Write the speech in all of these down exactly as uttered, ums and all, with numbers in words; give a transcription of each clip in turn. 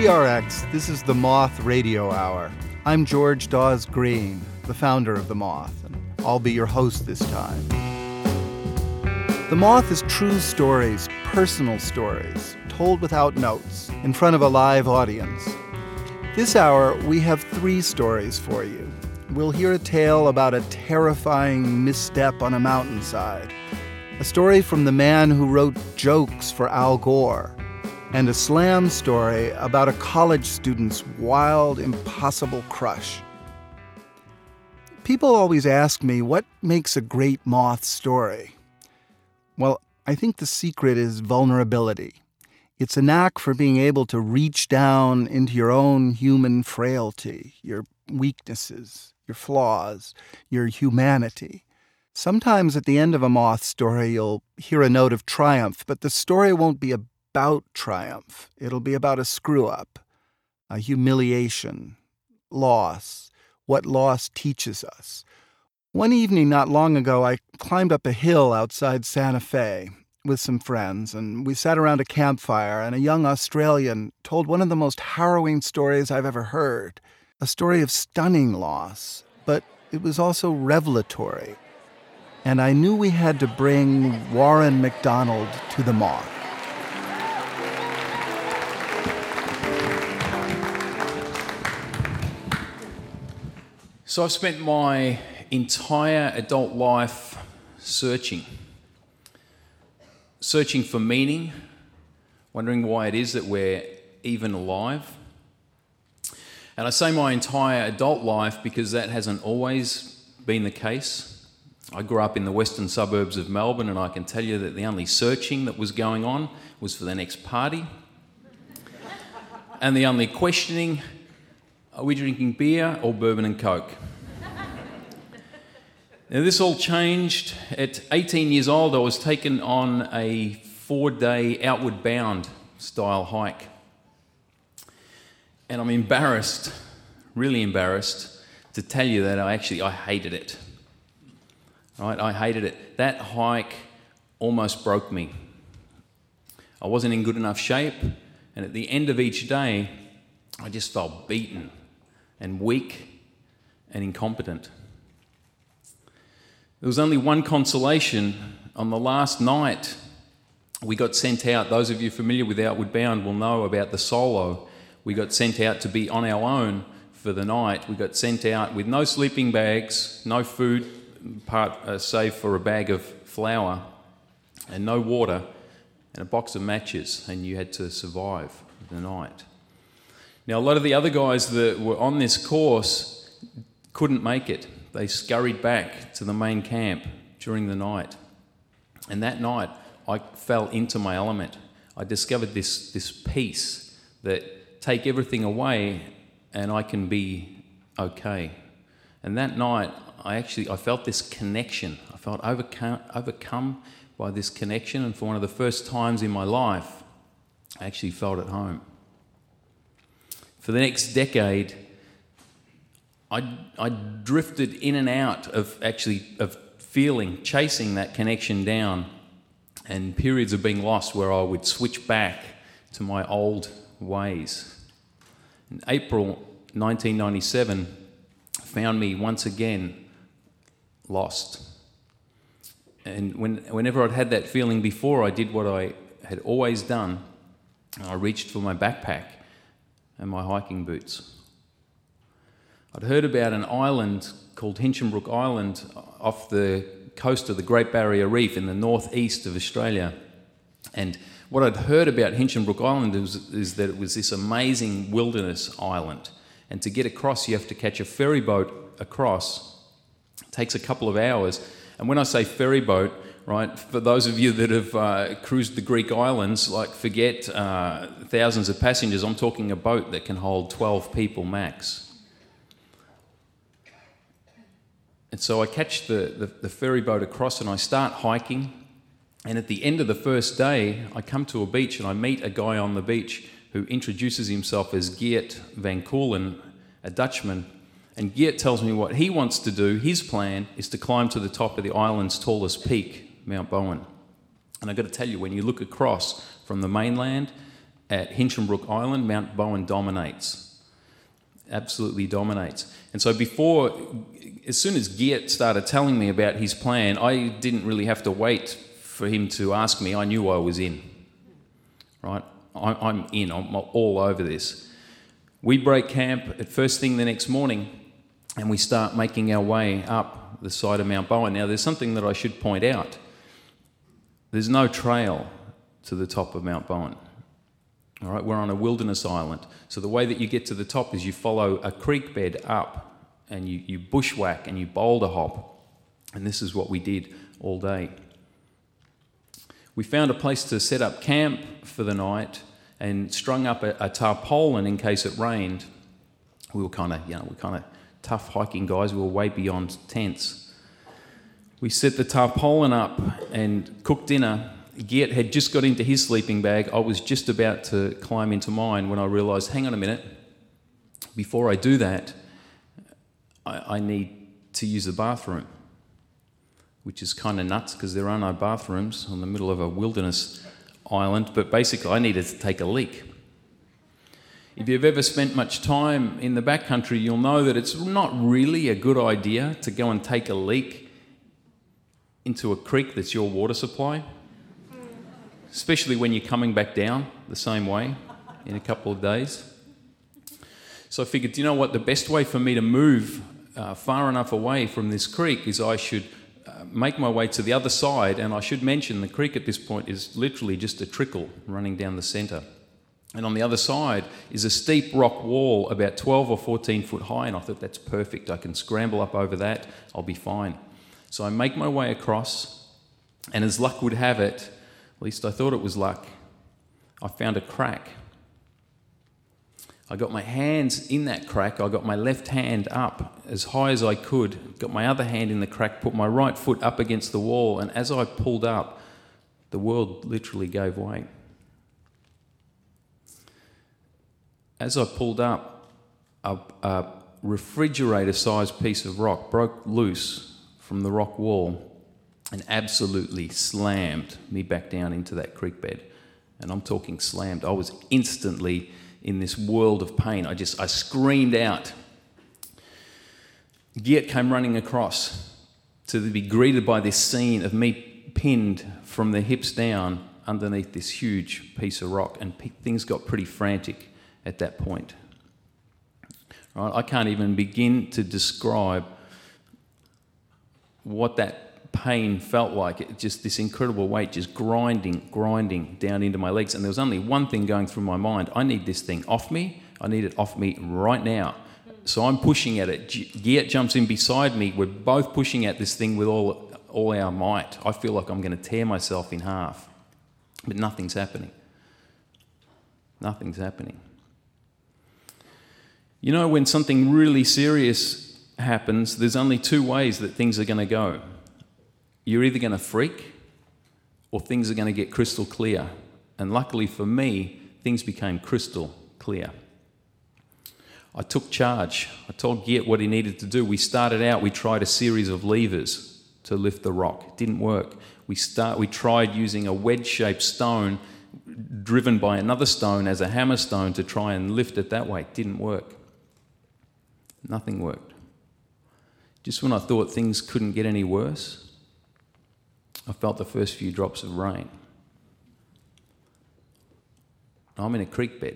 P R X, this is the Moth Radio Hour. I'm George Dawes Green, the founder of The Moth, and I'll be your host this time. The Moth is true stories, personal stories, told without notes, in front of a live audience. This hour, we have three stories for you. We'll hear a tale about a terrifying misstep on a mountainside, a story from the man who wrote jokes for Al Gore, and a slam story about a college student's wild, impossible crush. People always ask me, what makes a great Moth story? Well, I think the secret is vulnerability. It's a knack for being able to reach down into your own human frailty, your weaknesses, your flaws, your humanity. Sometimes at the end of a Moth story, you'll hear a note of triumph, but the story won't be about triumph. It'll be about a screw-up, a humiliation, loss, what loss teaches us. One evening not long ago, I climbed up a hill outside Santa Fe with some friends, and we sat around a campfire, and a young Australian told one of the most harrowing stories I've ever heard, a story of stunning loss, but it was also revelatory. And I knew we had to bring Warren McDonald to The Moth. So I've spent my entire adult life searching. Searching for meaning, wondering why it is that we're even alive. And I say my entire adult life because that hasn't always been the case. I grew up in the western suburbs of Melbourne, and I can tell you that the only searching that was going on was for the next party. And the only questioning, are we drinking beer or bourbon and Coke? Now, this all changed. At eighteen years old, I was taken on a four-day outward bound style hike. And I'm embarrassed, really embarrassed, to tell you that I actually, I hated it. Right? I hated it. That hike almost broke me. I wasn't in good enough shape, and at the end of each day, I just felt beaten and weak and incompetent. There was only one consolation. On the last night, we got sent out. Those of you familiar with Outward Bound will know about the solo. We got sent out to be on our own for the night. We got sent out with no sleeping bags, no food, part uh, save for a bag of flour, and no water, and a box of matches, and you had to survive the night. Now, a lot of the other guys that were on this course couldn't make it. They scurried back to the main camp during the night. And that night, I fell into my element. I discovered this, this peace that take everything away and I can be okay. And that night, I actually, I felt this connection. I felt overcome, overcome by this connection, and for one of the first times in my life, I actually felt at home. For the next decade, I, I drifted in and out of actually of feeling, chasing that connection down, and periods of being lost where I would switch back to my old ways. In April nineteen ninety-seven found me once again lost. And when, whenever I'd had that feeling before, I did what I had always done. I reached for my backpack and my hiking boots. I'd heard about an island called Hinchinbrook Island off the coast of the Great Barrier Reef in the northeast of Australia. And what I'd heard about Hinchinbrook Island is, is that it was this amazing wilderness island. And to get across, you have to catch a ferry boat across. It takes a couple of hours. And when I say ferry boat, right, for those of you that have uh, cruised the Greek islands, like forget uh, thousands of passengers, I'm talking a boat that can hold twelve people max. And so I catch the, the, the ferry boat across and I start hiking. And at the end of the first day, I come to a beach and I meet a guy on the beach who introduces himself as Geert van Koolen, a Dutchman. And Geert tells me what he wants to do. His plan is to climb to the top of the island's tallest peak, Mount Bowen. And I've got to tell you, when you look across from the mainland at Hinchinbrook Island, Mount Bowen dominates. Absolutely dominates. And so before, as soon as Geert started telling me about his plan, I didn't really have to wait for him to ask me. I knew I was in, right? I'm in, I'm all over this. We break camp at first thing the next morning and we start making our way up the side of Mount Bowen. Now, there's something that I should point out. There's no trail to the top of Mount Bowen. All right, we're on a wilderness island. So the way that you get to the top is you follow a creek bed up and you, you bushwhack and you boulder hop. And this is what we did all day. We found a place to set up camp for the night and strung up a, a tarpaulin in case it rained. We were kind of, you know, we're kind of tough hiking guys. We were way beyond tents. We set the tarpaulin up and cooked dinner. Geert had just got into his sleeping bag. I was just about to climb into mine when I realised, hang on a minute, before I do that, I, I need to use the bathroom, which is kind of nuts because there are no bathrooms on the middle of a wilderness island, but basically I needed to take a leak. If you've ever spent much time in the backcountry, you'll know that it's not really a good idea to go and take a leak into a creek that's your water supply, especially when you're coming back down the same way in a couple of days. So I figured, you know what, the best way for me to move uh, far enough away from this creek is I should uh, make my way to the other side, and I should mention the creek at this point is literally just a trickle running down the centre. And on the other side is a steep rock wall about twelve or fourteen foot high, and I thought that's perfect. I can scramble up over that, I'll be fine. So I make my way across, and as luck would have it, at least I thought it was luck, I found a crack. I got my hands in that crack. I got my left hand up as high as I could, got my other hand in the crack, put my right foot up against the wall, and as I pulled up, the world literally gave way. As I pulled up, a, a refrigerator-sized piece of rock broke loose from the rock wall and absolutely slammed me back down into that creek bed. And I'm talking slammed. I was instantly in this world of pain. I just, I screamed out. Geert came running across to be greeted by this scene of me pinned from the hips down underneath this huge piece of rock, and p- things got pretty frantic at that point. Right? I can't even begin to describe what that pain felt like. It just this incredible weight just grinding, grinding down into my legs. And there was only one thing going through my mind. I need this thing off me. I need it off me right now. So I'm pushing at it. Geert jumps in beside me. We're both pushing at this thing with all, all our might. I feel like I'm going to tear myself in half. But nothing's happening. Nothing's happening. You know, when something really serious happens, there's only two ways that things are going to go. You're either going to freak or things are going to get crystal clear. And luckily for me, things became crystal clear. I took charge. I told Geert what he needed to do. We started out, we tried a series of levers to lift the rock. It didn't work. We, start, we tried using a wedge-shaped stone driven by another stone as a hammer stone to try and lift it that way. It didn't work. Nothing worked. Just when I thought things couldn't get any worse, I felt the first few drops of rain. I'm in a creek bed.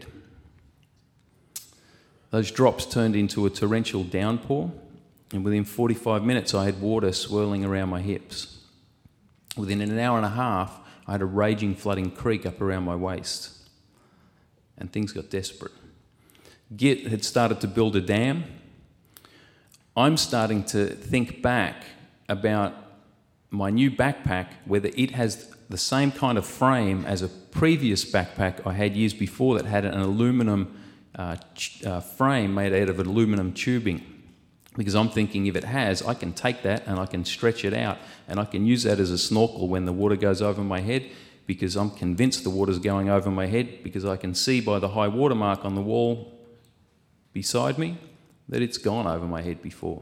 Those drops turned into a torrential downpour, and within forty-five minutes I had water swirling around my hips. Within an hour and a half, I had a raging flooding creek up around my waist, and things got desperate. Geert had started to build a dam. I'm starting to think back about my new backpack, whether it has the same kind of frame as a previous backpack I had years before that had an aluminum uh, ch- uh, frame made out of aluminum tubing. Because I'm thinking if it has, I can take that and I can stretch it out and I can use that as a snorkel when the water goes over my head, because I'm convinced the water's going over my head, because I can see by the high water mark on the wall beside me that it's gone over my head before.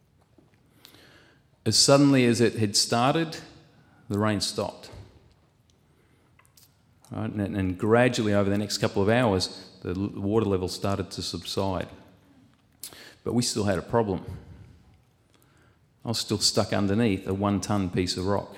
As suddenly as it had started, the rain stopped. Right? And, and gradually over the next couple of hours, the water level started to subside. But we still had a problem. I was still stuck underneath a one-ton piece of rock.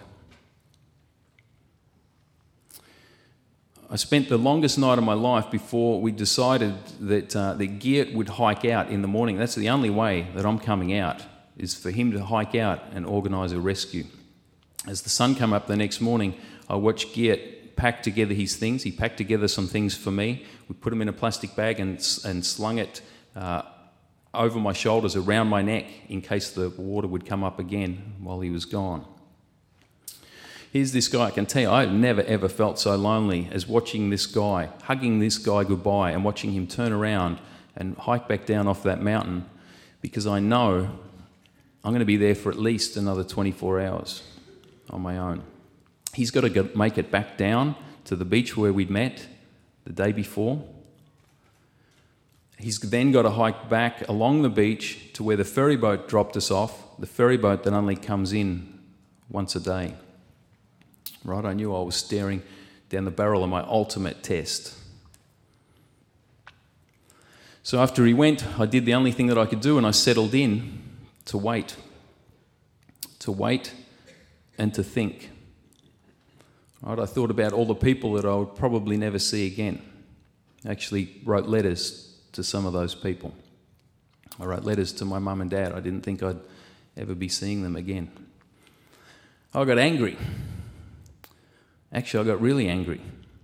I spent the longest night of my life before we decided that, uh, that Geert would hike out in the morning. That's the only way that I'm coming out, is for him to hike out and organise a rescue. As the sun came up the next morning, I watched Geert pack together his things. He packed together some things for me. We put them in a plastic bag and, and slung it uh, over my shoulders, around my neck, in case the water would come up again while he was gone. Here's this guy. I can tell you, I've never ever felt so lonely as watching this guy, hugging this guy goodbye and watching him turn around and hike back down off that mountain, because I know I'm going to be there for at least another twenty-four hours on my own. He's got to go make it back down to the beach where we'd met the day before. He's then got to hike back along the beach to where the ferry boat dropped us off, the ferry boat that only comes in once a day. Right, I knew I was staring down the barrel of my ultimate test. So after he went, I did the only thing that I could do, and I settled in to wait. To wait and to think. Right, I thought about all the people that I would probably never see again. I actually wrote letters to some of those people. I wrote letters to my mum and dad. I didn't think I'd ever be seeing them again. I got angry. Actually, I got really angry.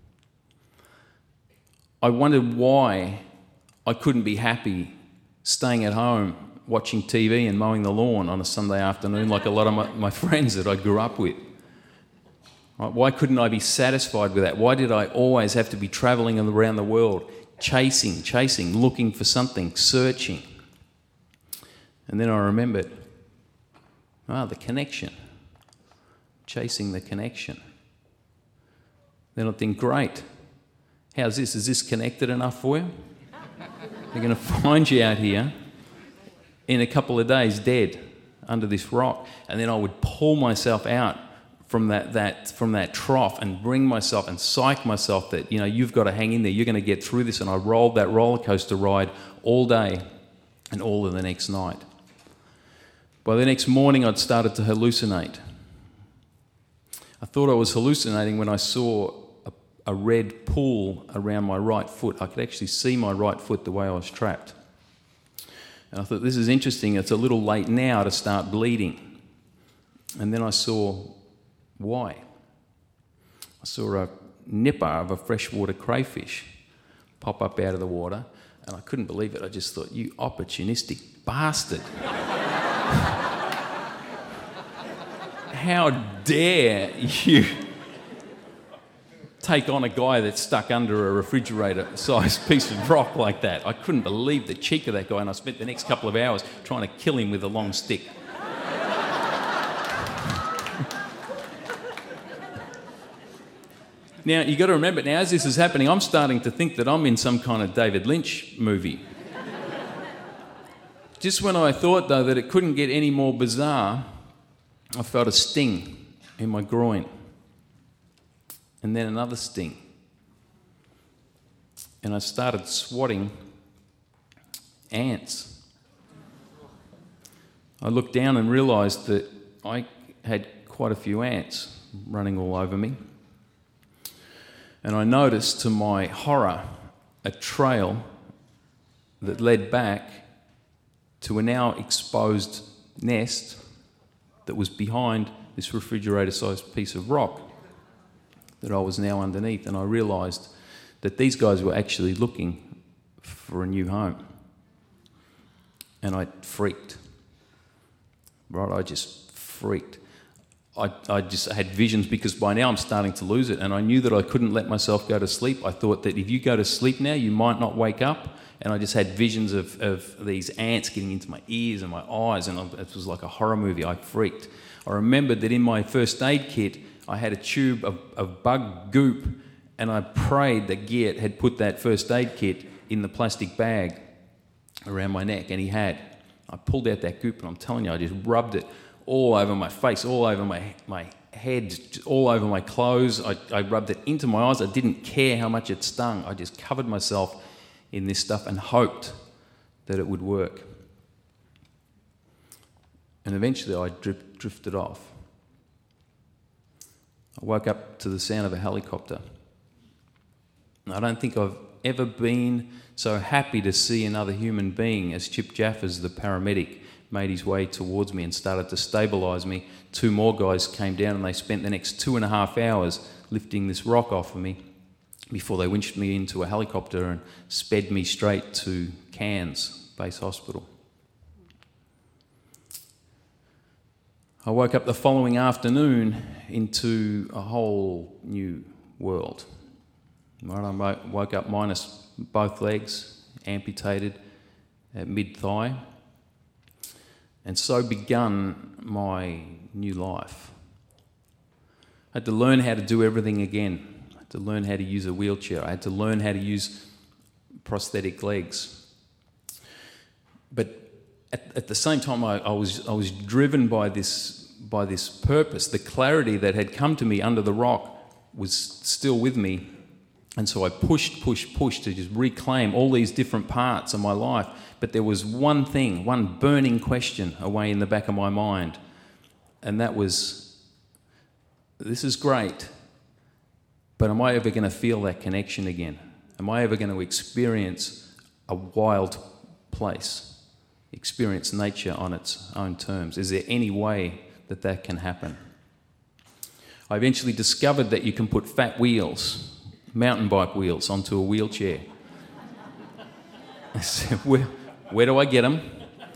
I wondered why I couldn't be happy staying at home, watching T V and mowing the lawn on a Sunday afternoon like a lot of my, my friends that I grew up with. Right? Why couldn't I be satisfied with that? Why did I always have to be travelling around the world, chasing, chasing, looking for something, searching? And then I remembered, ah, the connection, chasing the connection. Then I think, great, how's this? Is this connected enough for you? They're going to find you out here in a couple of days dead under this rock. And then I would pull myself out from that, that, from that trough and bring myself and psych myself that, you know, you've got to hang in there, you're going to get through this. And I rolled that roller coaster ride all day and all of the next night. By the next morning, I'd started to hallucinate. I thought I was hallucinating when I saw a, a red pool around my right foot. I could actually see my right foot the way I was trapped. And I thought, this is interesting. It's a little late now to start bleeding. And then I saw why. I saw a nipper of a freshwater crayfish pop up out of the water, and I couldn't believe it. I just thought, you opportunistic bastard. How dare you take on a guy that's stuck under a refrigerator-sized piece of rock like that? I couldn't believe the cheek of that guy, and I spent the next couple of hours trying to kill him with a long stick. Now, you've got to remember, now as this is happening, I'm starting to think that I'm in some kind of David Lynch movie. Just when I thought, though, that it couldn't get any more bizarre, I felt a sting in my groin, and then another sting. And I started swatting ants. I looked down and realised that I had quite a few ants running all over me. And I noticed, to my horror, a trail that led back to a now exposed nest that was behind this refrigerator-sized piece of rock that I was now underneath. And I realised that these guys were actually looking for a new home. And I freaked. Right, I just freaked. I, I just had visions, because by now I'm starting to lose it, and I knew that I couldn't let myself go to sleep. I thought that if you go to sleep now, you might not wake up. And I just had visions of, of these ants getting into my ears and my eyes, and it was like a horror movie. I freaked. I remembered that in my first aid kit, I had a tube of, of bug goop, and I prayed that Geert had put that first aid kit in the plastic bag around my neck, and he had. I pulled out that goop, and I'm telling you, I just rubbed it all over my face, all over my, my head all over my clothes. I, I rubbed it into my eyes. I didn't care how much it stung. I just covered myself in this stuff and hoped that it would work. And eventually I drip, drifted off. I woke up to the sound of a helicopter. I don't think I've ever been so happy to see another human being as Chip Jaffers, the paramedic, made his way towards me and started to stabilise me. Two more guys came down and they spent the next two and a half hours lifting this rock off of me before they winched me into a helicopter and sped me straight to Cairns Base Hospital. I woke up the following afternoon into a whole new world. I woke up minus both legs, amputated at mid-thigh. And so begun my new life. I had to learn how to do everything again. I had to learn how to use a wheelchair. I had to learn how to use prosthetic legs. But at, at the same time, I, I was I was driven by this by this purpose. The clarity that had come to me under the rock was still with me. And so I pushed, pushed, pushed to just reclaim all these different parts of my life. But there was one thing, one burning question away in the back of my mind. And that was, this is great, but am I ever going to feel that connection again? Am I ever going to experience a wild place, experience nature on its own terms? Is there any way that that can happen? I eventually discovered that you can put fat wheels, mountain bike wheels, onto a wheelchair. I said, where, where do I get them?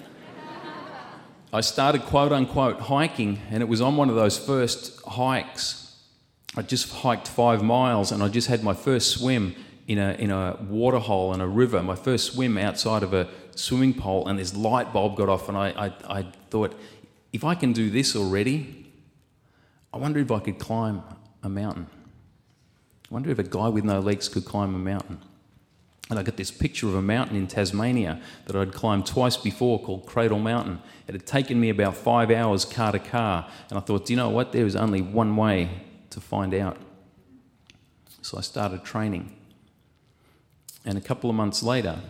I started quote unquote hiking, and it was on one of those first hikes. I just hiked five miles and I just had my first swim in a in a water hole in a river, my first swim outside of a swimming pool, and this light bulb got off, and I, I, I thought, if I can do this already, I wonder if I could climb a mountain. I wonder if a guy with no legs could climb a mountain. And I got this picture of a mountain in Tasmania that I'd climbed twice before called Cradle Mountain. It had taken me about five hours car to car. And I thought, do you know what? There is only one way to find out. So I started training. And a couple of months later,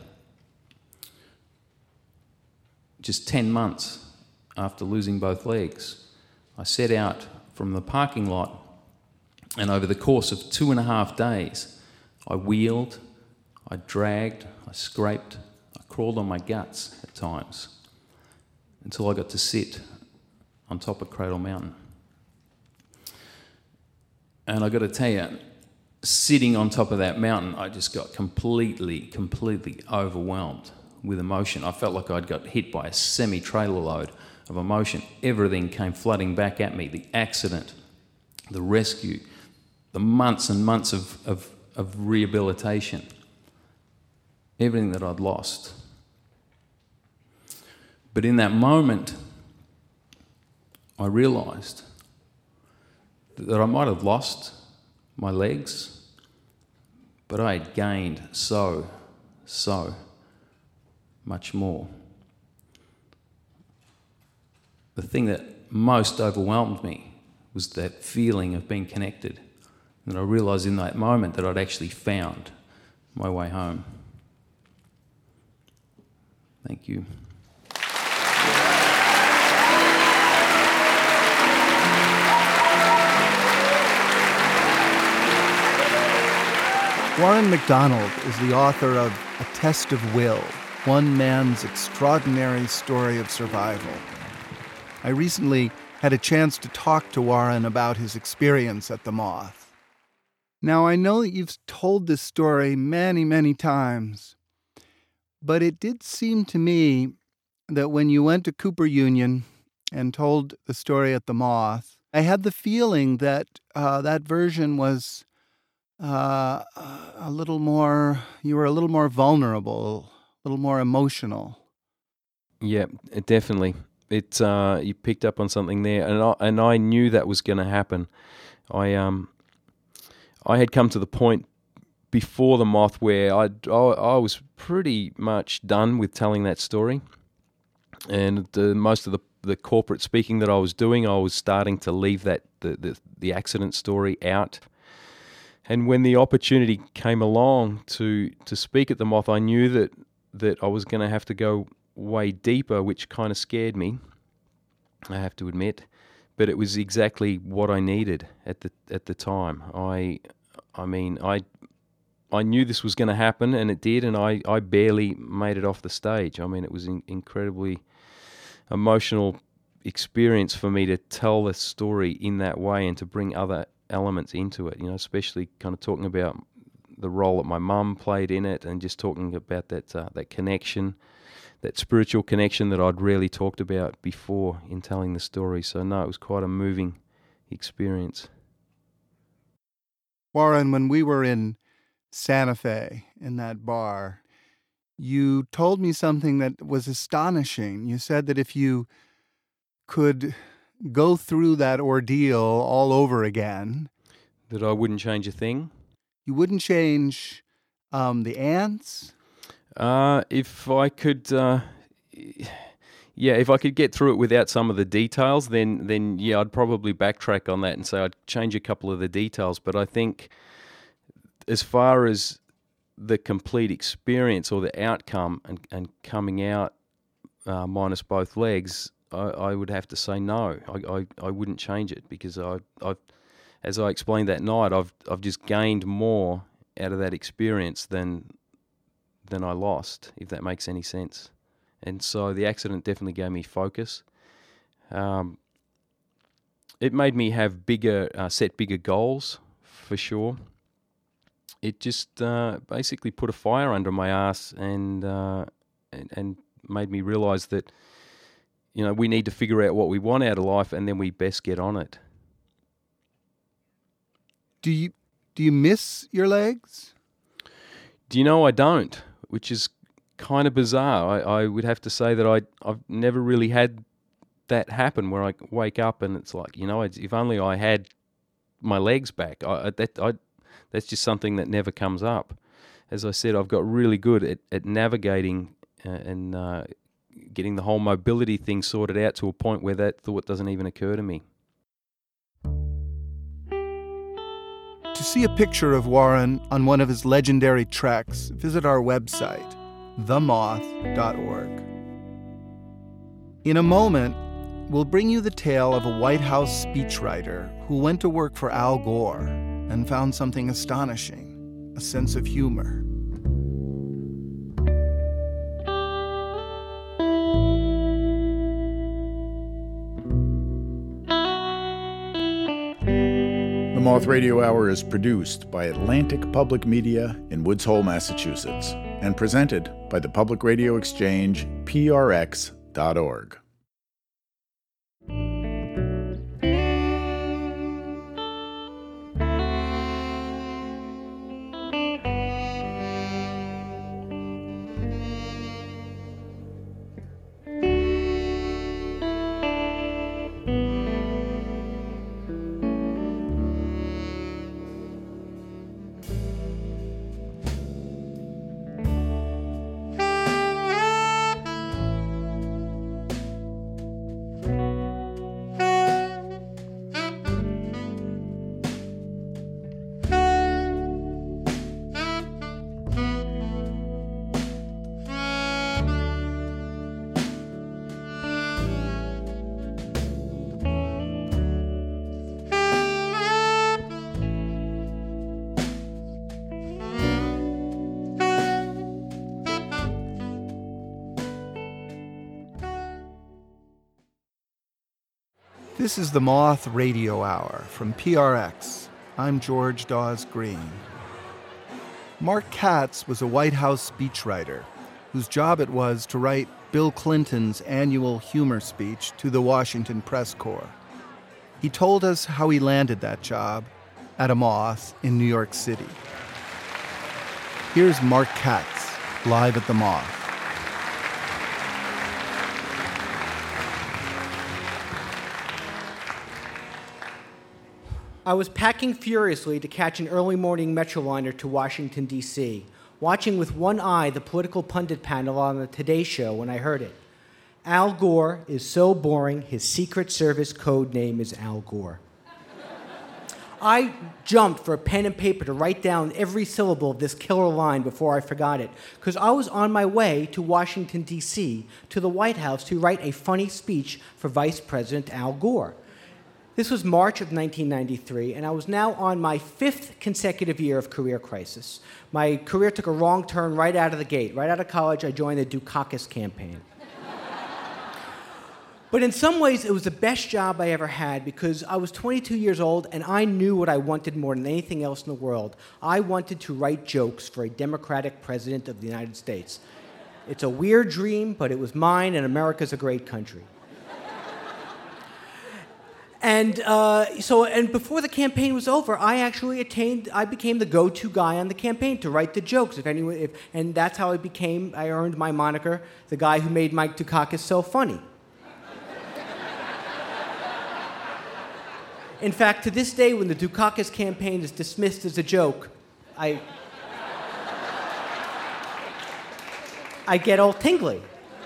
just ten months after losing both legs, I set out from the parking lot. And over the course of two and a half days, I wheeled, I dragged, I scraped, I crawled on my guts at times until I got to sit on top of Cradle Mountain. And I got to tell you, sitting on top of that mountain, I just got completely, completely overwhelmed with emotion. I felt like I'd got hit by a semi-trailer load of emotion. Everything came flooding back at me. The accident, the rescue, the months and months of, of, of rehabilitation, everything that I'd lost. But in that moment, I realised that I might have lost my legs, but I had gained so, so much more. The thing that most overwhelmed me was that feeling of being connected. And I realised in that moment that I'd actually found my way home. Thank you. Warren McDonald is the author of A Test of Will, one man's extraordinary story of survival. I recently had a chance to talk to Warren about his experience at the Moth. Now, I know that you've told this story many, many times, but it did seem to me that when you went to Cooper Union and told the story at the Moth, I had the feeling that uh, that version was uh, a little more, you were a little more vulnerable, a little more emotional. Yeah, it definitely. It uh, you picked up on something there, and I, and I knew that was going to happen. I um. I had come to the point before the Moth where I'd, I I was pretty much done with telling that story, and the, most of the, the corporate speaking that I was doing, I was starting to leave that the, the, the accident story out. And when the opportunity came along to, to speak at the Moth, I knew that, that I was going to have to go way deeper, which kind of scared me, I have to admit. But it was exactly what I needed at the at the time. I, I mean, I, I knew this was going to happen, and it did, and I, I barely made it off the stage. I mean, it was an incredibly emotional experience for me to tell the story in that way and to bring other elements into it. You know, especially kind of talking about the role that my mum played in it, and just talking about that uh, that connection. That spiritual connection that I'd rarely talked about before in telling the story. So no, it was quite a moving experience. Warren, when we were in Santa Fe in that bar, you told me something that was astonishing. You said that if you could go through that ordeal all over again, that I wouldn't change a thing. You wouldn't change um, the ants? Uh, if I could, uh, yeah, if I could get through it without some of the details, then, then yeah, I'd probably backtrack on that and say I'd change a couple of the details. But I think as far as the complete experience or the outcome and, and coming out uh, minus both legs, I, I would have to say no. I, I, I wouldn't change it because I, I, as I explained that night, I've I've just gained more out of that experience than. than I lost, if that makes any sense. And so the accident definitely gave me focus. Um, it made me have bigger, uh, set bigger goals, for sure. It just uh, basically put a fire under my ass and, uh, and and made me realise that, you know, we need to figure out what we want out of life, and then we best get on it. Do you do you miss your legs? Do you know I don't? Which is kind of bizarre. I, I would have to say that I, I've never really had that happen where I wake up and it's like, you know, if only I had my legs back. I, that, I, that's just something that never comes up. As I said, I've got really good at, at navigating uh, and uh, getting the whole mobility thing sorted out to a point where that thought doesn't even occur to me. To see a picture of Warren on one of his legendary treks, visit our website, the moth dot org. In a moment, we'll bring you the tale of a White House speechwriter who went to work for Al Gore and found something astonishing, a sense of humor. The Moth Radio Hour is produced by Atlantic Public Media in Woods Hole, Massachusetts, and presented by the Public Radio Exchange, P R X dot org. This is the Moth Radio Hour from P R X. I'm George Dawes Green. Mark Katz was a White House speechwriter whose job it was to write Bill Clinton's annual humor speech to the Washington Press Corps. He told us how he landed that job at a Moth in New York City. Here's Mark Katz, live at the Moth. I was packing furiously to catch an early morning Metroliner to Washington, D C, watching with one eye the political pundit panel on the Today Show when I heard it. Al Gore is so boring, his Secret Service code name is Al Gore. I jumped for a pen and paper to write down every syllable of this killer line before I forgot it, because I was on my way to Washington, D C, to the White House to write a funny speech for Vice President Al Gore. This was March of nineteen ninety-three, and I was now on my fifth consecutive year of career crisis. My career took a wrong turn right out of the gate. Right out of college, I joined the Dukakis campaign. But in some ways, it was the best job I ever had because I was twenty-two years old and I knew what I wanted more than anything else in the world. I wanted to write jokes for a Democratic president of the United States. It's a weird dream, but it was mine, and America's a great country. And uh, so, and before the campaign was over, I actually attained, I became the go-to guy on the campaign to write the jokes. If anyone, if, and that's how I became, I earned my moniker, the guy who made Mike Dukakis so funny. In fact, to this day, when the Dukakis campaign is dismissed as a joke, I, I get all tingly.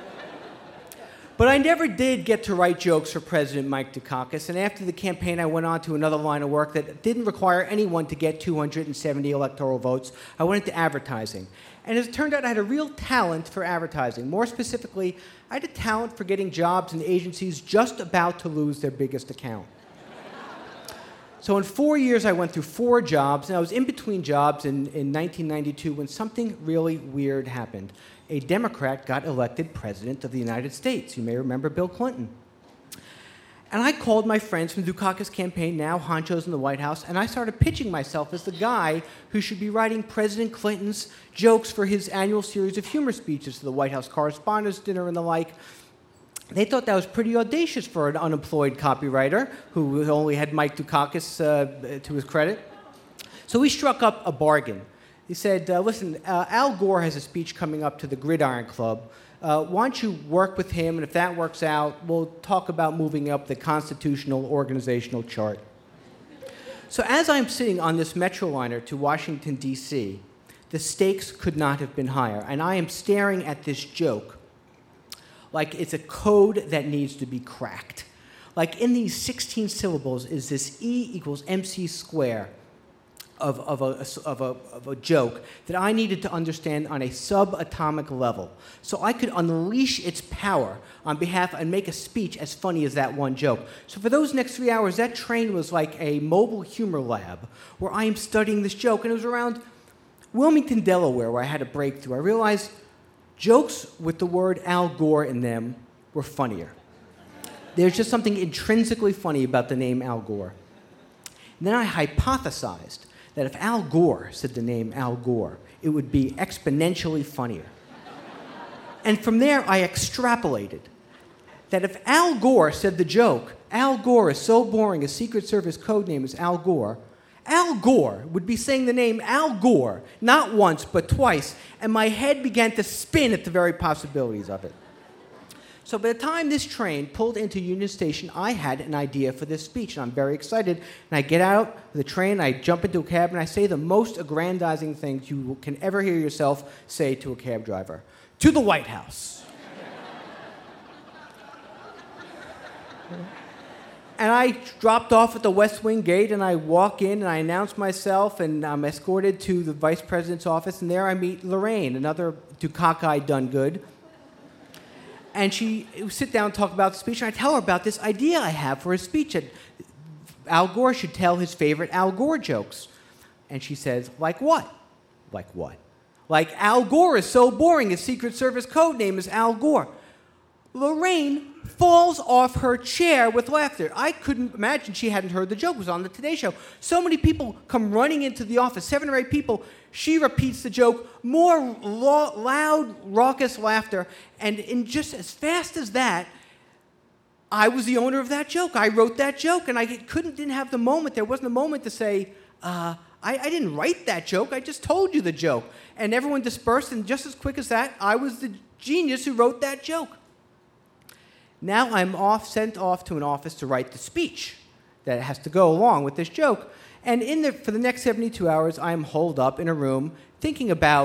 But I never did get to write jokes for President Mike Dukakis, and after the campaign, I went on to another line of work that didn't require anyone to get two hundred seventy electoral votes. I went into advertising. And as it turned out, I had a real talent for advertising. More specifically, I had a talent for getting jobs in agencies just about to lose their biggest account. So in four years, I went through four jobs, and I was in between jobs in, in nineteen ninety-two when something really weird happened. A Democrat got elected president of the United States. You may remember Bill Clinton. And I called my friends from the Dukakis campaign, now honchos in the White House, and I started pitching myself as the guy who should be writing President Clinton's jokes for his annual series of humor speeches to the White House Correspondents' Dinner and the like. They thought that was pretty audacious for an unemployed copywriter who only had Mike Dukakis uh, to his credit. So we struck up a bargain. He said, uh, listen, uh, Al Gore has a speech coming up to the Gridiron Club. Uh, why don't you work with him, and if that works out, we'll talk about moving up the constitutional organizational chart. So as I'm sitting on this Metroliner to Washington, D C, the stakes could not have been higher, and I am staring at this joke like it's a code that needs to be cracked. Like in these sixteen syllables is this E equals mc square of, of, a, of, a, of a joke that I needed to understand on a subatomic level. So I could unleash its power on behalf and make a speech as funny as that one joke. So for those next three hours, that train was like a mobile humor lab where I am studying this joke. And it was around Wilmington, Delaware, where I had a breakthrough. I realized jokes with the word Al Gore in them were funnier. There's just something intrinsically funny about the name Al Gore. And then I hypothesized that if Al Gore said the name Al Gore, it would be exponentially funnier. And from there, I extrapolated that if Al Gore said the joke, Al Gore is so boring, a Secret Service code name is Al Gore, Al Gore would be saying the name Al Gore, not once, but twice, and my head began to spin at the very possibilities of it. So by the time this train pulled into Union Station, I had an idea for this speech, and I'm very excited. And I get out of the train, I jump into a cab, and I say the most aggrandizing things you can ever hear yourself say to a cab driver. To the White House. And I dropped off at the West Wing gate, and I walk in, and I announce myself, and I'm escorted to the Vice President's office, and there I meet Lorraine, another Dukakis done good. And she would sit down and talk about the speech, and I tell her about this idea I have for a speech that Al Gore should tell his favorite Al Gore jokes. And she says, like what? Like what? Like Al Gore is so boring, his Secret Service code name is Al Gore. Lorraine falls off her chair with laughter. I couldn't imagine she hadn't heard the joke. It was on the Today Show. So many people come running into the office, seven or eight people. She repeats the joke, more lo- loud, raucous laughter. And in just as fast as that, I was the owner of that joke. I wrote that joke, and I couldn't, didn't have the moment. There wasn't a moment to say, uh, I, I didn't write that joke. I just told you the joke. And everyone dispersed, and just as quick as that, I was the genius who wrote that joke. Now I'm off, sent off to an office to write the speech that has to go along with this joke. And in the, for the next seventy-two hours, I'm holed up in a room thinking about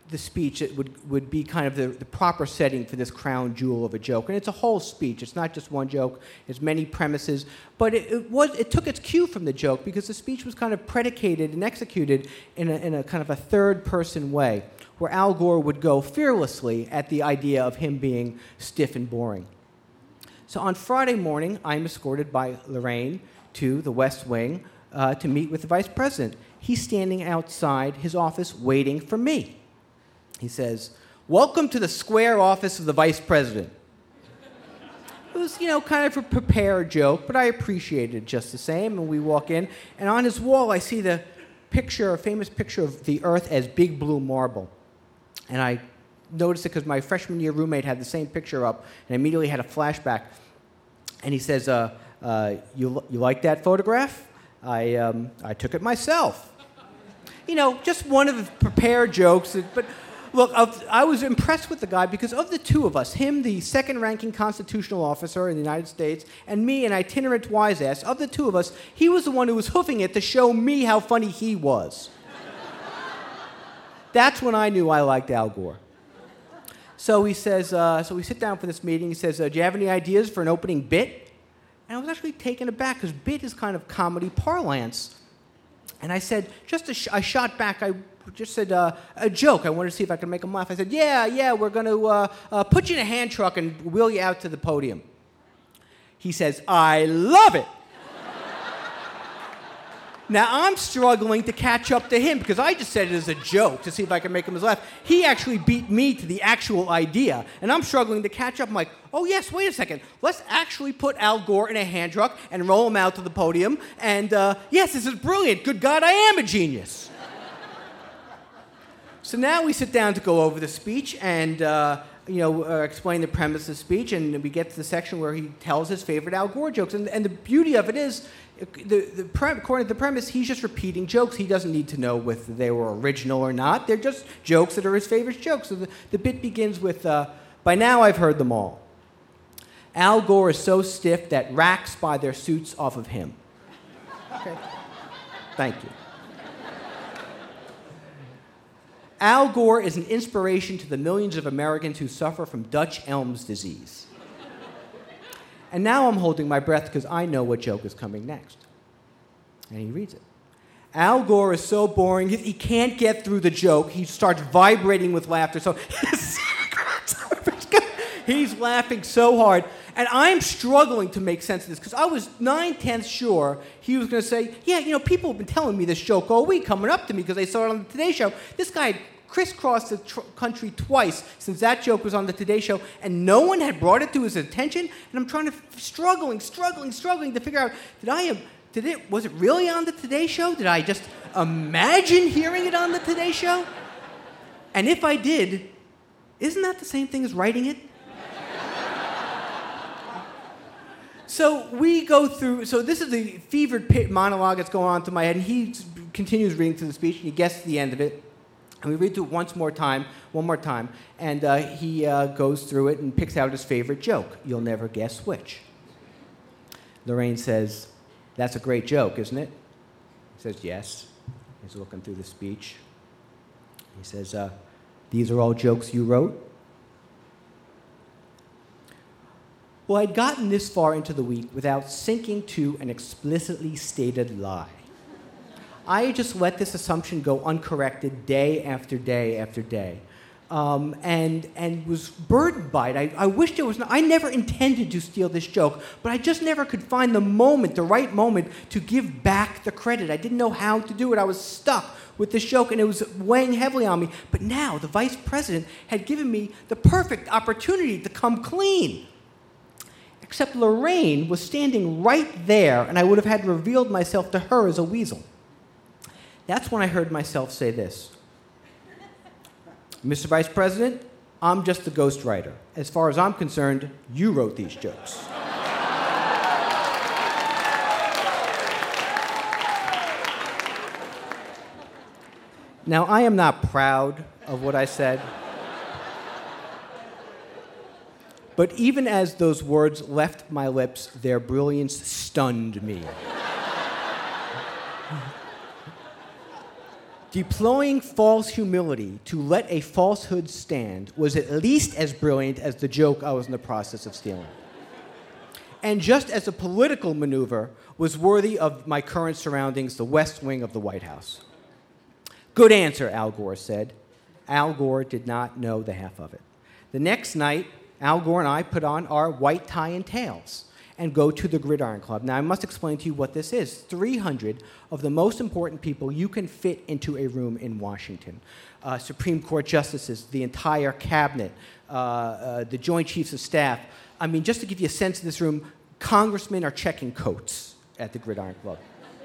the speech that would, would be kind of the, the proper setting for this crown jewel of a joke. And it's a whole speech. It's not just one joke. It's many premises. But it, it, was, it took its cue from the joke because the speech was kind of predicated and executed in a, in a kind of a third-person way, where Al Gore would go fearlessly at the idea of him being stiff and boring. So on Friday morning, I'm escorted by Lorraine to the West Wing uh, to meet with the Vice President. He's standing outside his office waiting for me. He says, "Welcome to the square office of the Vice President." It was, you know, kind of a prepared joke, but I appreciated it just the same. And we walk in, and on his wall, I see the picture, a famous picture of the Earth as big blue marble. And I noticed it because my freshman year roommate had the same picture up, and immediately had a flashback. And he says, uh, uh, you, you like that photograph? I, um, I took it myself. You know, just one of the prepared jokes, but... Look, I was impressed with the guy because of the two of us, him, the second-ranking constitutional officer in the United States, and me, an itinerant wise-ass, of the two of us, he was the one who was hoofing it to show me how funny he was. That's when I knew I liked Al Gore. So he says, uh, so we sit down for this meeting. He says, uh, do you have any ideas for an opening bit? And I was actually taken aback because bit is kind of comedy parlance. And I said, just a sh- I shot back, I just said, uh, a joke. I wanted to see if I could make him laugh. I said, yeah, yeah, we're going to uh, uh, put you in a hand truck and wheel you out to the podium. He says, I love it. Now, I'm struggling to catch up to him because I just said it as a joke to see if I could make him laugh. He actually beat me to the actual idea, and I'm struggling to catch up. I'm like, oh, yes, wait a second. Let's actually put Al Gore in a hand truck and roll him out to the podium. And, uh, yes, this is brilliant. Good God, I am a genius. So now we sit down to go over the speech and, uh, you know, uh, explain the premise of the speech, and we get to the section where he tells his favorite Al Gore jokes. And, and the beauty of it is, the, the pre- according to the premise, he's just repeating jokes. He doesn't need to know whether they were original or not. They're just jokes that are his favorite jokes. So the, the bit begins with, uh, by now I've heard them all. Al Gore is so stiff that racks buy their suits off of him. Okay. Thank you. Al Gore is an inspiration to the millions of Americans who suffer from Dutch Elm's disease. And now I'm holding my breath because I know what joke is coming next. And he reads it. Al Gore is so boring, he can't get through the joke. He starts vibrating with laughter. So he's laughing so hard. And I'm struggling to make sense of this because I was nine-tenths sure he was going to say, yeah, you know, people have been telling me this joke all week, coming up to me because they saw it on the Today Show. This guy had crisscrossed the tr- country twice since that joke was on the Today Show, and no one had brought it to his attention. And I'm trying to, struggling, struggling, struggling to figure out, did I have, did it, was it really on the Today Show? Did I just imagine hearing it on the Today Show? And if I did, isn't that the same thing as writing it? So we go through, so this is the fevered pit monologue that's going on through my head, and he continues reading through the speech, and he gets to the end of it, and we read through it once more time, one more time, and uh, he uh, goes through it and picks out his favorite joke. You'll never guess which. Lorraine says, that's a great joke, isn't it? He says, yes. He's looking through the speech. He says, uh, these are all jokes you wrote? Well, I'd gotten this far into the week without sinking to an explicitly stated lie. I just let this assumption go uncorrected day after day after day, um, and and was burdened by it. I, I wish there was no, I never intended to steal this joke, but I just never could find the moment, the right moment, to give back the credit. I didn't know how to do it. I was stuck with this joke, and it was weighing heavily on me. But now the vice president had given me the perfect opportunity to come clean. Except Lorraine was standing right there, and I would have had revealed myself to her as a weasel. That's when I heard myself say this. Mister Vice President, I'm just a ghostwriter. As far as I'm concerned, you wrote these jokes. Now, I am not proud of what I said. But even as those words left my lips, their brilliance stunned me. Deploying false humility to let a falsehood stand was at least as brilliant as the joke I was in the process of stealing. And just as a political maneuver was worthy of my current surroundings, the West Wing of the White House. Good answer, Al Gore said. Al Gore did not know the half of it. The next night, Al Gore and I put on our white tie and tails and go to the Gridiron Club. Now, I must explain to you what this is. three hundred of the most important people you can fit into a room in Washington. Uh, Supreme Court justices, the entire cabinet, uh, uh, the Joint Chiefs of Staff. I mean, just to give you a sense of this room, congressmen are checking coats at the Gridiron Club.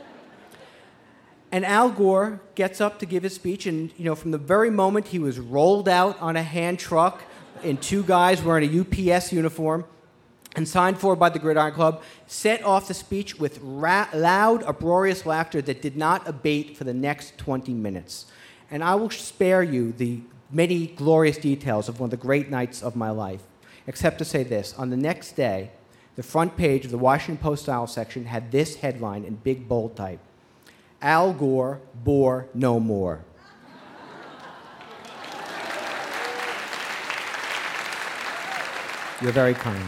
And Al Gore gets up to give his speech, and you know, from the very moment he was rolled out on a hand truck in two guys wearing a U P S uniform and signed for by the Gridiron Club, set off the speech with ra- loud, uproarious laughter that did not abate for the next twenty minutes. And I will spare you the many glorious details of one of the great nights of my life, except to say this. On the next day, the front page of the Washington Post-Style section had this headline in big bold type: Al Gore bore no more. You're very kind.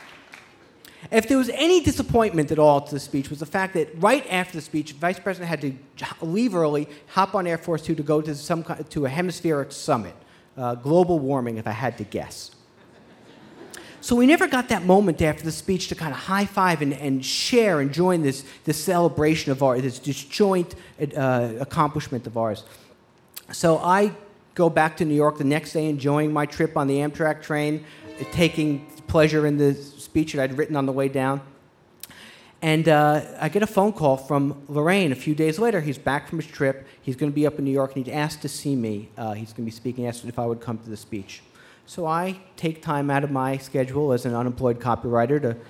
If there was any disappointment at all to the speech, was the fact that right after the speech, the Vice President had to leave early, hop on Air Force Two to go to some to a hemispheric summit, uh, global warming, if I had to guess. So we never got that moment after the speech to kind of high five and, and share and join this this celebration of ours, this, this joint uh, accomplishment of ours. So I go back to New York the next day, enjoying my trip on the Amtrak train, taking pleasure in the speech that I'd written on the way down. And uh, I get a phone call from Lorraine a few days later. He's back from his trip. He's going to be up in New York, and he'd asked to see me. Uh, he's going to be speaking, asked if I would come to the speech. So I take time out of my schedule as an unemployed copywriter to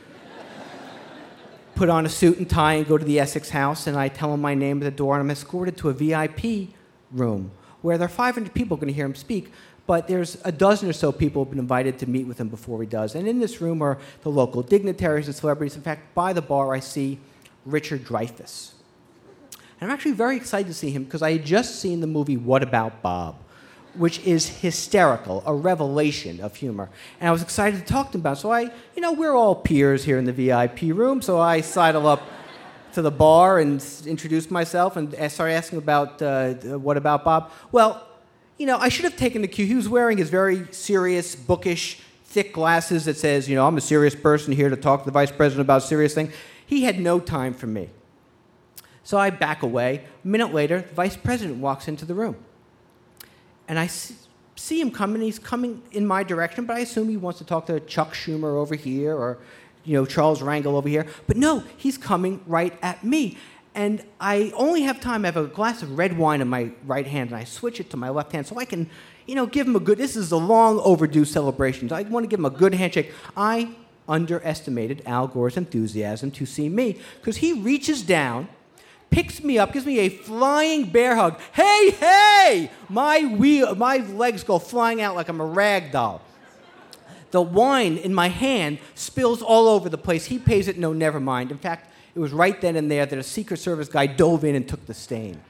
put on a suit and tie and go to the Essex House, and I tell him my name at the door, and I'm escorted to a V I P room where there are five hundred people going to hear him speak, but there's a dozen or so people who have been invited to meet with him before he does. And in this room are the local dignitaries and celebrities. In fact, by the bar, I see Richard Dreyfuss. And I'm actually very excited to see him because I had just seen the movie What About Bob, which is hysterical, a revelation of humor. And I was excited to talk to him about it. So I, you know, we're all peers here in the V I P room, so I sidle up to the bar and introduce myself and started asking about uh, What About Bob. Well, you know, I should have taken the cue. He was wearing his very serious, bookish, thick glasses that says, you know, I'm a serious person here to talk to the vice president about a serious thing. He had no time for me. So I back away. A minute later, the vice president walks into the room. And I see him coming. He's coming in my direction, but I assume he wants to talk to Chuck Schumer over here or, you know, Charles Rangel over here. But no, he's coming right at me. And I only have time. I have a glass of red wine in my right hand, and I switch it to my left hand so I can, you know, give him a good, this is a long overdue celebration. I want to give him a good handshake. I underestimated Al Gore's enthusiasm to see me because he reaches down, picks me up, gives me a flying bear hug. Hey, hey! My wheel, my legs go flying out like I'm a rag doll. The wine in my hand spills all over the place. He pays it no never mind. In fact, it was right then and there that a Secret Service guy dove in and took the stain.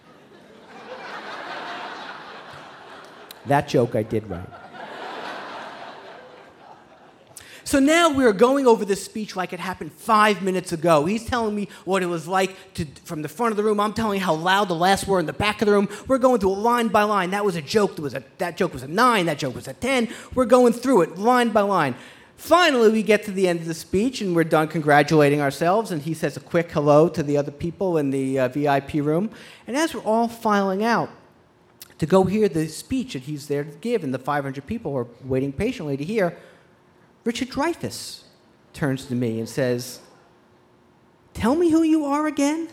That joke I did right. So now we're going over this speech like it happened five minutes ago. He's telling me what it was like to, from the front of the room. I'm telling you how loud the laughs were in the back of the room. We're going through it line by line. That was a joke. That, was a, that joke was a nine. That joke was a ten. We're going through it line by line. Finally, we get to the end of the speech, and we're done congratulating ourselves, and he says a quick hello to the other people in the uh, V I P room. And as we're all filing out to go hear the speech that he's there to give, and the five hundred people are waiting patiently to hear, Richard Dreyfuss turns to me and says, "Tell me who you are again?"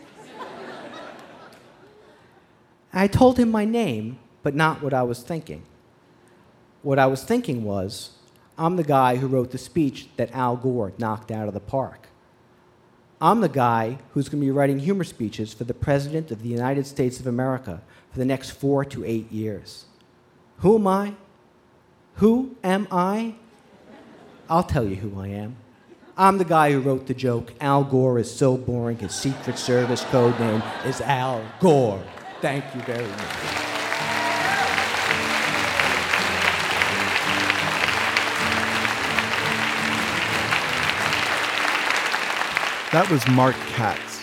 I told him my name, but not what I was thinking. What I was thinking was, I'm the guy who wrote the speech that Al Gore knocked out of the park. I'm the guy who's going to be writing humor speeches for the President of the United States of America for the next four to eight years. Who am I? Who am I? I'll tell you who I am. I'm the guy who wrote the joke, Al Gore is so boring, his Secret Service code name is Al Gore. Thank you very much. That was Mark Katz.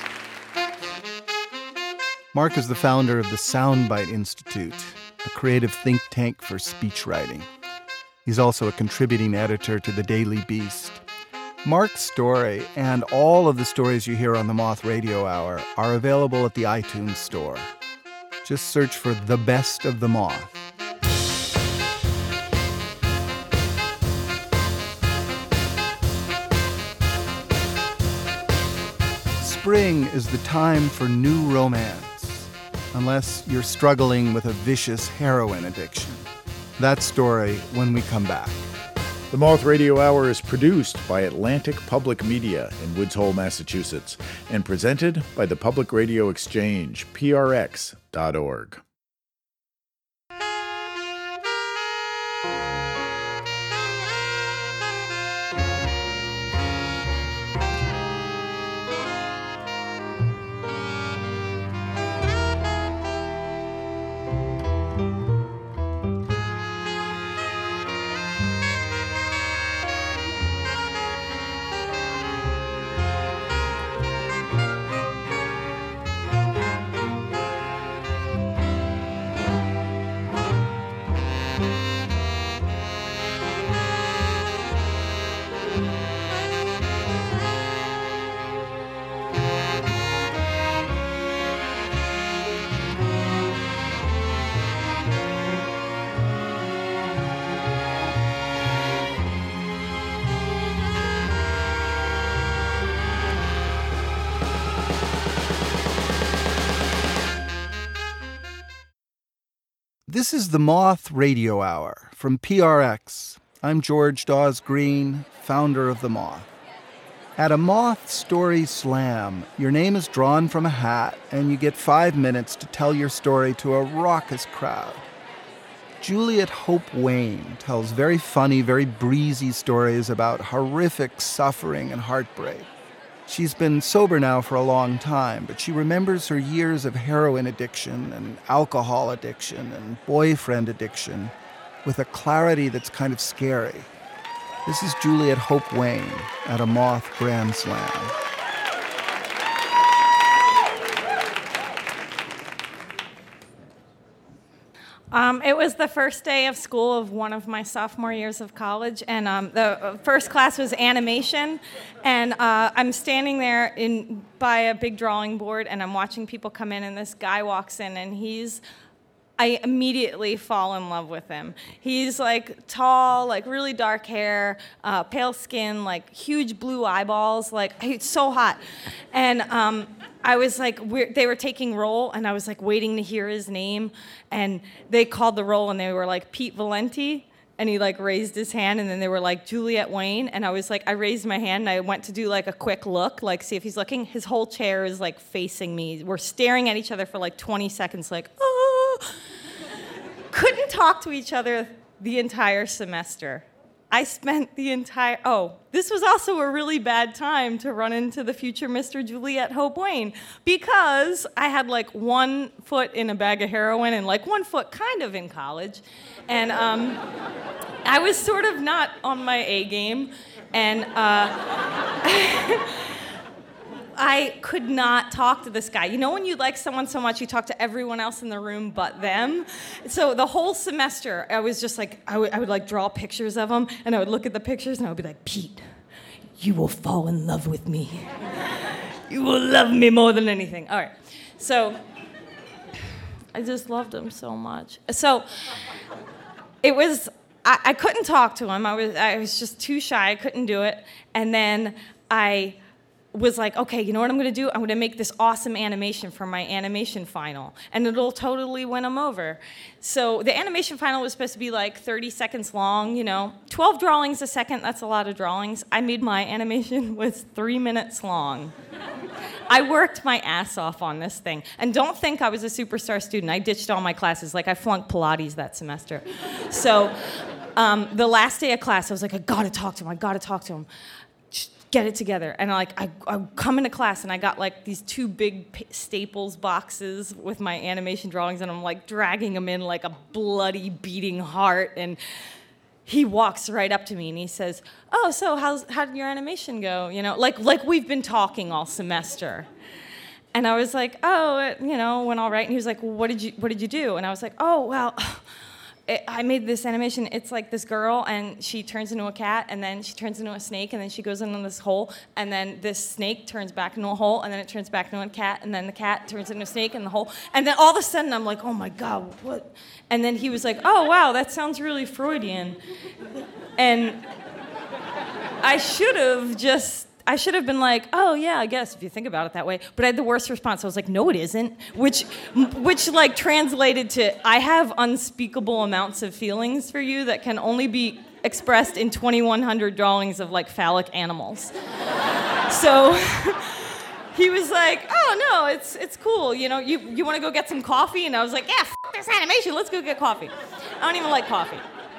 Mark is the founder of the Soundbite Institute, a creative think tank for speechwriting. He's also a contributing editor to the Daily Beast. Mark's story and all of the stories you hear on the Moth Radio Hour are available at the iTunes Store. Just search for The Best of the Moth. Spring is the time for new romance, unless you're struggling with a vicious heroin addiction. That story when we come back. The Moth Radio Hour is produced by Atlantic Public Media in Woods Hole, Massachusetts, and presented by the Public Radio Exchange, P R X dot org. This is the Moth Radio Hour from P R X. I'm George Dawes Green, founder of the Moth. At a Moth Story Slam, your name is drawn from a hat and you get five minutes to tell your story to a raucous crowd. Juliet Hope Wayne tells very funny, very breezy stories about horrific suffering and heartbreak. She's been sober now for a long time, but she remembers her years of heroin addiction and alcohol addiction and boyfriend addiction with a clarity that's kind of scary. This is Juliet Hope Wayne at a Moth Grand Slam. Um, it was the first day of school of one of my sophomore years of college, and um, the first class was animation, and uh, I'm standing there in by a big drawing board, and I'm watching people come in, and this guy walks in, and he's I immediately fall in love with him. He's like tall, like really dark hair, uh, pale skin, like huge blue eyeballs, like he's so hot. And um, I was like, we're, they were taking roll, and I was like waiting to hear his name. And they called the roll, and they were like, Pete Valenti. And he like raised his hand, and then they were like, Juliet Wayne. And I was like, I raised my hand, and I went to do like a quick look, like see if he's looking. His whole chair is like facing me. We're staring at each other for like twenty seconds, like, oh. Couldn't talk to each other the entire semester. I spent the entire, oh, this was also a really bad time to run into the future Mister Juliet Hope Wayne, because I had like one foot in a bag of heroin and like one foot kind of in college. And um, I was sort of not on my A game. And uh, I could not talk to this guy. You know when you like someone so much, you talk to everyone else in the room but them? So the whole semester, I was just like, I would, I would like draw pictures of him, and I would look at the pictures, and I would be like, Pete, you will fall in love with me. You will love me more than anything. All right. So I just loved him so much. So it was, I, I couldn't talk to him. I was, I was just too shy. I couldn't do it. And then I was like, okay, you know what I'm going to do? I'm going to make this awesome animation for my animation final, and it'll totally win them over. So the animation final was supposed to be like thirty seconds long, you know, twelve drawings a second, that's a lot of drawings. I made my animation was three minutes long. I worked my ass off on this thing. And don't think I was a superstar student. I ditched all my classes. Like, I flunked Pilates that semester. So um, the last day of class, I was like, I got to talk to him. I got to talk to him. get it together. And like I, I come into class and I got like these two big p- Staples boxes with my animation drawings, and I'm like dragging them in like a bloody beating heart. And he walks right up to me and he says, "Oh, so how's how did your animation go? You know, like like we've been talking all semester." And I was like, "Oh, it, you know, went all right." And he was like, "Well, what did you what did you do?" And I was like, "Oh, well." It, I made this animation. It's like this girl, and she turns into a cat, and then she turns into a snake, and then she goes into this hole, and then this snake turns back into a hole, and then it turns back into a cat, and then the cat turns into a snake in the hole, and then all of a sudden I'm like, oh my God, what? And then he was like, oh wow, that sounds really Freudian, and I should have just. I should have been like, oh yeah, I guess if you think about it that way. But I had the worst response. I was like, no, it isn't. Which, which like translated to, I have unspeakable amounts of feelings for you that can only be expressed in twenty-one hundred drawings of like phallic animals. So he was like, oh no, it's it's cool. You know, you you want to go get some coffee? And I was like, yeah, f- this animation. Let's go get coffee. I don't even like coffee.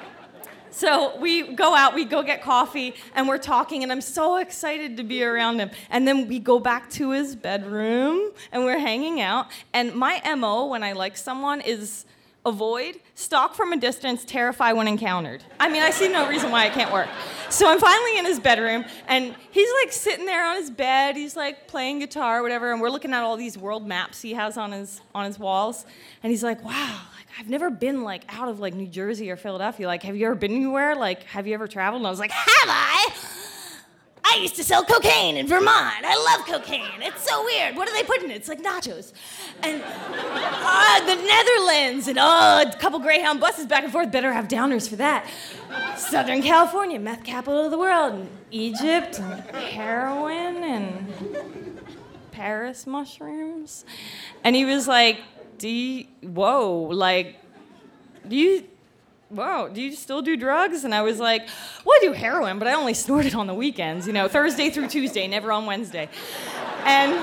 So we go out, we go get coffee, and we're talking, and I'm so excited to be around him. And then we go back to his bedroom, and we're hanging out. And my M O when I like someone is avoid, stalk from a distance, terrify when encountered. I mean, I see no reason why it can't work. So I'm finally in his bedroom, and he's like sitting there on his bed. He's like playing guitar or whatever, and we're looking at all these world maps he has on his on his walls. And he's like, wow. I've never been like out of like New Jersey or Philadelphia. Like, have you ever been anywhere? Like, have you ever traveled? And I was like, have I? I used to sell cocaine in Vermont. I love cocaine. It's so weird. What do they put in it? It's like nachos. And uh, the Netherlands and uh, a couple Greyhound buses back and forth. Better have downers for that. Southern California, meth capital of the world. And Egypt and heroin and Paris mushrooms. And he was like, do you, whoa, like, do you, whoa, do you still do drugs? And I was like, well, I do heroin, but I only snort it on the weekends, you know, Thursday through Tuesday, never on Wednesday. And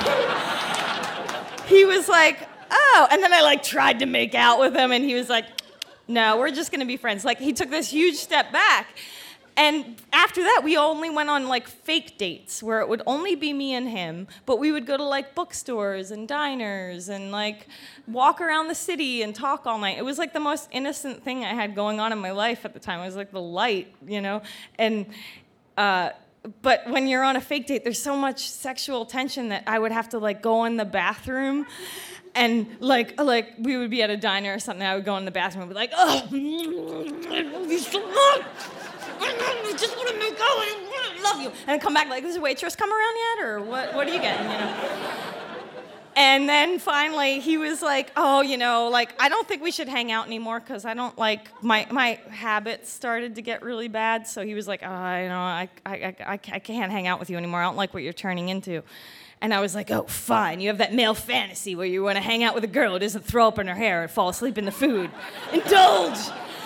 he was like, oh, and then I, like, tried to make out with him, and he was like, no, we're just going to be friends. Like, he took this huge step back. And after that, we only went on, like, fake dates where it would only be me and him, but we would go to, like, bookstores and diners and, like, walk around the city and talk all night. It was, like, the most innocent thing I had going on in my life at the time. It was, like, the light, you know? And, uh, but when you're on a fake date, there's so much sexual tension that I would have to, like, go in the bathroom. And, like, like we would be at a diner or something, I would go in the bathroom and be like, oh, I love you so much. I just want to make out. I love you. And I'd come back like, does the waitress come around yet? Or what, what are you getting, you know? And then finally he was like, oh, you know, like, I don't think we should hang out anymore because I don't like, my my habits started to get really bad. So he was like, oh, you know, I, I, I, I can't hang out with you anymore. I don't like what you're turning into. And I was like, oh, fine. You have that male fantasy where you want to hang out with a girl who doesn't throw up in her hair and fall asleep in the food. Indulge.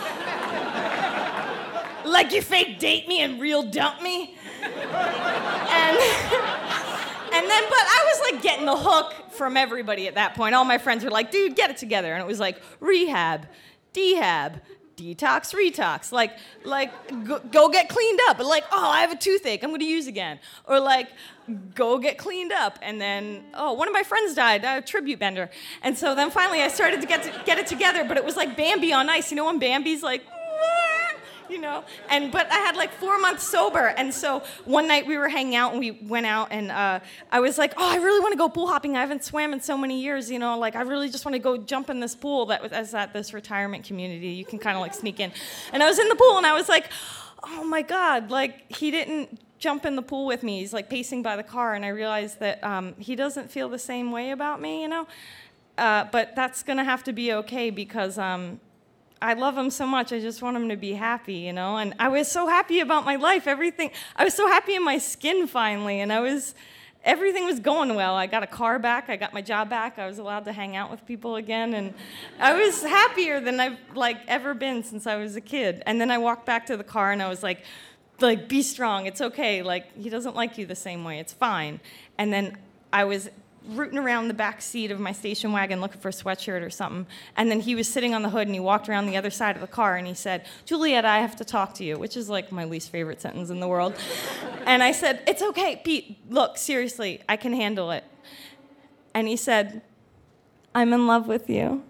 Like you fake date me and real dump me. And, and then, but I was like getting the hook from everybody at that point. All my friends were like, dude, get it together. And it was like rehab, dehab, detox, retox. Like, like go, go get cleaned up. But like, oh, I have a toothache. I'm going to use again. Or like, go get cleaned up. And then, oh, one of my friends died, a tribute bender. And so then finally I started to get, to get it together. But it was like Bambi on ice. You know when Bambi's like, you know, and but I had like four months sober, and so one night we were hanging out and we went out, and uh, I was like, oh, I really want to go pool hopping. I haven't swam in so many years, you know, like I really just want to go jump in this pool that was as at this retirement community. You can kind of like sneak in, and I was in the pool, and I was like, oh my God, like he didn't jump in the pool with me. He's like pacing by the car, and I realized that um, he doesn't feel the same way about me, you know, uh, but that's gonna have to be okay because. Um, I love him so much. I just want him to be happy, you know? And I was so happy about my life, everything. I was so happy in my skin finally, and I was, everything was going well. I got a car back. I got my job back. I was allowed to hang out with people again, and I was happier than I've, like, ever been since I was a kid. And then I walked back to the car, and I was like, like, be strong. It's okay. Like, he doesn't like you the same way. It's fine. And then I was rooting around the back seat of my station wagon looking for a sweatshirt or something. And then he was sitting on the hood, and he walked around the other side of the car, and he said, "Juliet, I have to talk to you," which is like my least favorite sentence in the world. And I said, "It's okay, Pete. Look, seriously, I can handle it." And he said, "I'm in love with you."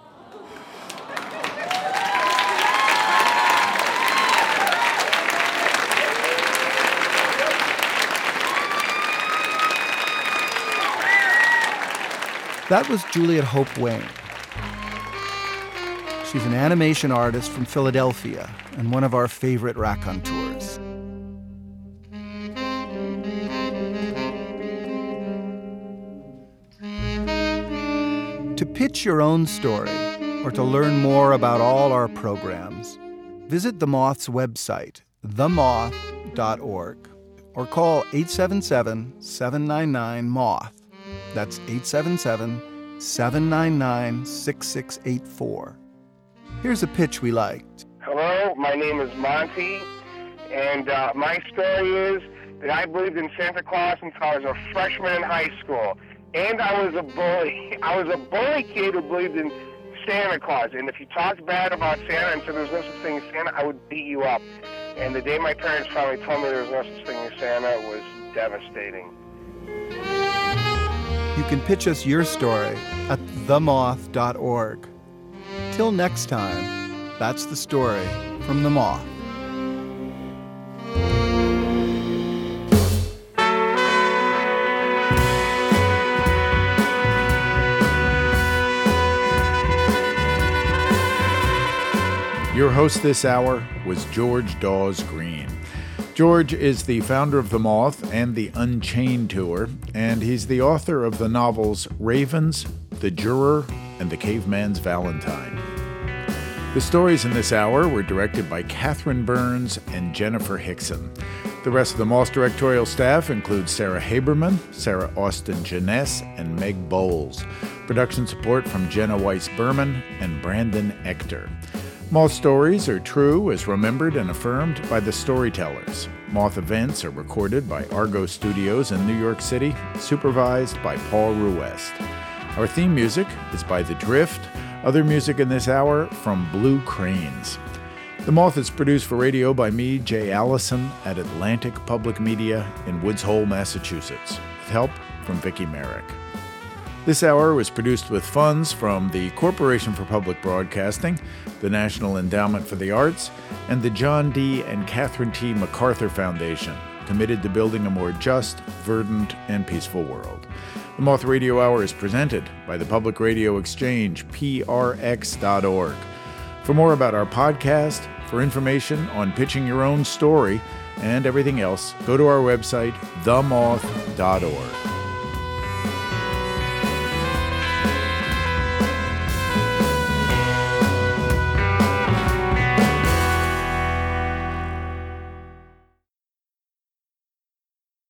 That was Juliet Hope Wayne. She's an animation artist from Philadelphia and one of our favorite raconteurs. To pitch your own story or to learn more about all our programs, visit The Moth's website, the moth dot org, or call eight seven seven, seven nine nine, moth. That's eight seven seven, seven nine nine, six six eight four. Here's a pitch we liked. Hello, my name is Monty, and uh, my story is that I believed in Santa Claus until I was a freshman in high school. And I was a bully. I was a bully kid who believed in Santa Claus. And if you talked bad about Santa and said there was no such thing as Santa, I would beat you up. And the day my parents finally told me there was no such thing as Santa was devastating. You can pitch us your story at the moth dot org. Till next time, that's the story from The Moth. Your host this hour was George Dawes Green. George is the founder of The Moth and the Unchained Tour, and he's the author of the novels Ravens, The Juror, and The Caveman's Valentine. The stories in this hour were directed by Catherine Burns and Jennifer Hickson. The rest of the Moth directorial staff includes Sarah Haberman, Sarah Austin Janess, and Meg Bowles. Production support from Jenna Weiss-Berman and Brandon Ector. Moth stories are true as remembered and affirmed by the storytellers. Moth events are recorded by Argo Studios in New York City, supervised by Paul Ruest. Our theme music is by The Drift. Other music in this hour from Blue Cranes. The Moth is produced for radio by me, Jay Allison, at Atlantic Public Media in Woods Hole, Massachusetts, with help from Vicki Merrick. This hour was produced with funds from the Corporation for Public Broadcasting, the National Endowment for the Arts, and the John D. and Catherine T. MacArthur Foundation, committed to building a more just, verdant, and peaceful world. The Moth Radio Hour is presented by the Public Radio Exchange, P R X dot org. For more about our podcast, for information on pitching your own story, and everything else, go to our website, the moth dot org.